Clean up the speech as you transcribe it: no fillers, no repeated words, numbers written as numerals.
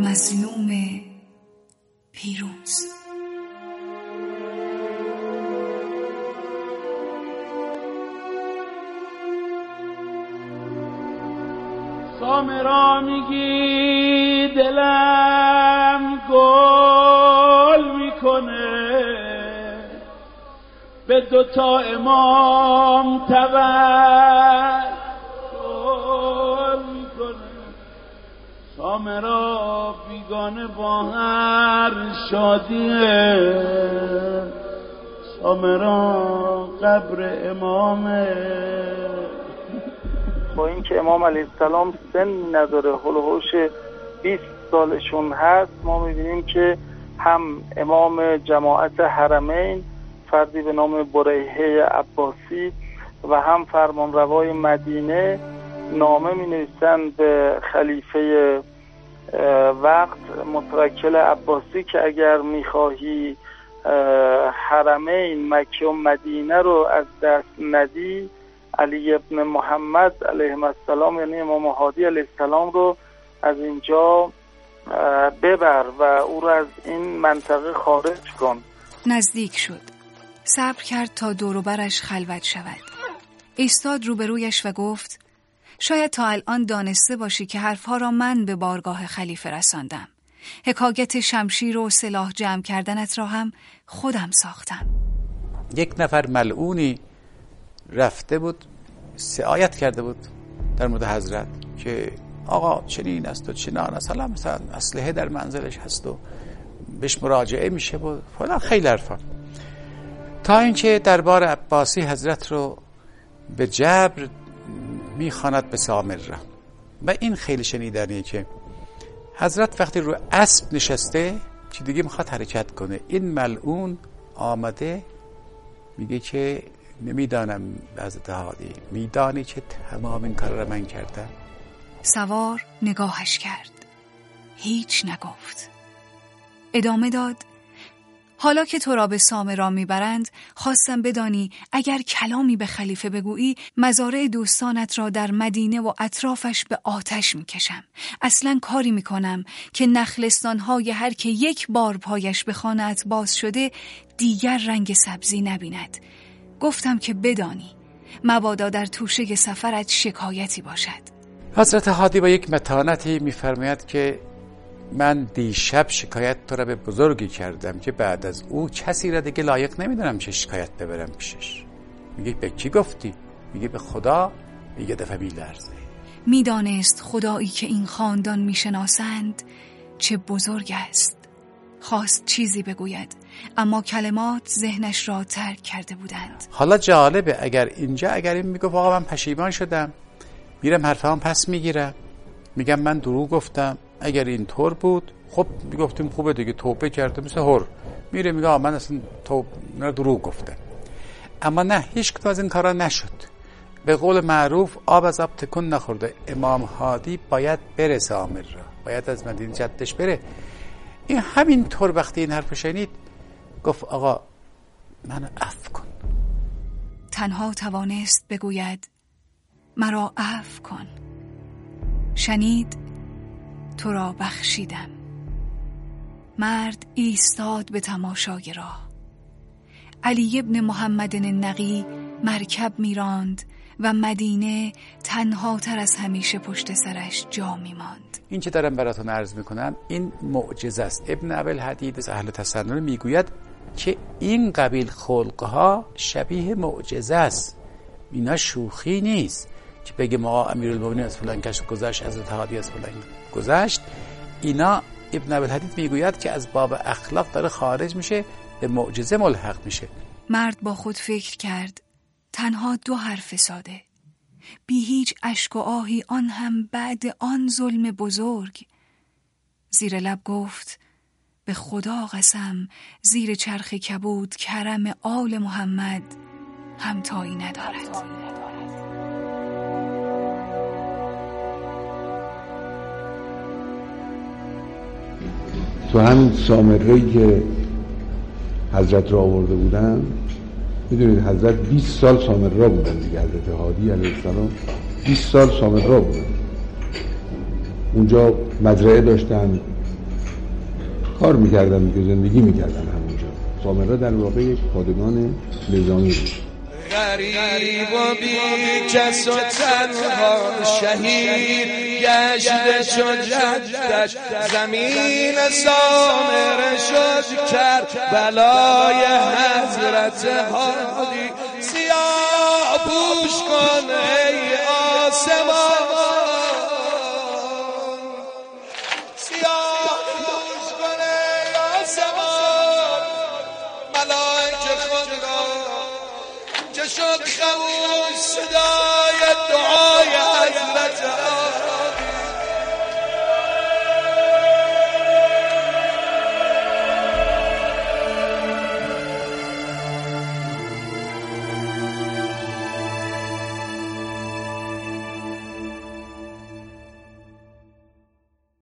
مظلوم پیروز. سامرا میگی دلم گل میکنه، به دوتا امام توسل میکنه. سامرا بیگانه با هر شادیه، سامرا قبر امامه. با اینکه امام علیه السلام سن نداره، هول و هوش 20 سالشون هست، ما میبینیم که هم امام جماعت حرمین فردی به نام بریحه عباسی و هم فرمانروای مدینه نامه می نویسن به خلیفه وقت متوکل عباسی که اگر میخواهی حرمین مکه و مدینه رو از دست ندی، علی ابن محمد علیه السلام یعنی امام هادی علیه السلام رو از اینجا ببر و او رو از این منطقه خارج کن. نزدیک شد، صبر کرد تا دور و برش خلوت شود. ایستاد روبرویش و گفت: شاید تا الان دانسته باشی که حرفها را من به بارگاه خلیفه رساندم. حکایت شمشیر و سلاح جمع کردنت را هم خودم ساختم. یک نفر ملعونی رفته بود سعایت کرده بود در مورد حضرت که آقا چنین است و چنان است، حالا مثلا اسلحه در منزلش هست و بهش مراجعه میشه و فلان، خیلی حرفا، تا اینکه دربار عباسی حضرت رو به جبر میخواند به سامره. و این خیلی شنیدنیه که حضرت وقتی رو اسب نشسته که دیگه میخواد حرکت کنه، این ملعون آمده میگه که نمیدانم حضرت هادی میدانی که تمام این کار را من کردم؟ سوار نگاهش کرد، هیچ نگفت. ادامه داد: حالا که تو را به سامرا میبرند، خواستم بدانی اگر کلامی به خلیفه بگویی، مزارع دوستانت را در مدینه و اطرافش به آتش میکشم. اصلا کاری میکنم که نخلستانهای هر که یک بار پایش به خانه‌ات باز شده دیگر رنگ سبزی نبیند. گفتم که بدانی، مبادا در توشه سفرت شکایتی باشد. حضرت هادی با یک متانتی میفرماید که من دیشب شکایت تو را به بزرگی کردم که بعد از او کسی را دیگه لایق نمیدونم چه شکایت ببرم پیشش. میگه به کی گفتی؟ میگه به خدا. میگه دفعه میلرزه. میدانست خدایی که این خاندان میشناسند چه بزرگ است. خواست چیزی بگوید، اما کلمات ذهنش را ترک کرده بودند. حالا جالبه اگر این میگفت آقا من پشیمان شدم، میرم حرفام پس میگیرم، میگم من دروغ گفتم، اگر این طور بود خب میگفتیم خوبه دیگه، توبه کرده مثل هر میره میگه من اصلا دروغ گفتم. اما نه، هیچ کدوم از این کارا نشد. به قول معروف آب از آب تکون نخورده. امام هادی باید بره سامر را، باید از مدینه جدش بره. این همین طور وقتی این حرف شنید گفت آقا منو عفو کن. تنها توانست بگوید مرا عفو کن. شنید تو را بخشیدم. مرد ایستاد به تماشای راه. علی ابن محمد النقی مرکب میراند و مدینه تنها تر از همیشه پشت سرش جا میماند. این که دارم براتون عرض میکنم این معجزه است. ابن ابوالحدید از اهل تسنن میگوید که این قبیل خلقها شبیه معجزه است، اینا شوخی نیست که بگه ما امیرالمومنین از فلان کس گذشت، حضرت هادی از فلان گذشت. اینا ابن ابوالحدید میگوید که از باب اخلاق داره خارج میشه، به معجزه ملحق میشه. مرد با خود فکر کرد، تنها 2 حرف ساده، بی هیچ اشک و آهی، آن هم بعد آن ظلم بزرگ. زیر لب گفت به خدا قسم زیر چرخ کبود کرم آل محمد همتایی ندارد. تو همین سامره‌ای که حضرت را آورده بودن، میدونید حضرت 20 سال سامره بودن دیگه، حضرت هادی علیه السلام 20 سال سامره بودن. اونجا مزرعه داشتن، کار میکردن که زندگی میکردن همونجا. سامرا در واقع یک پادگان نظامی بود. غریب و بی کس و تنها شهید گشته شد جدش، زمین سامره شد کرد بلای حضرت هادی. سیاه پوش کن ای آسمان، سیاه پوش کن ای آسمان، ملائکه خود را که شد خموش صدای دعای حضرت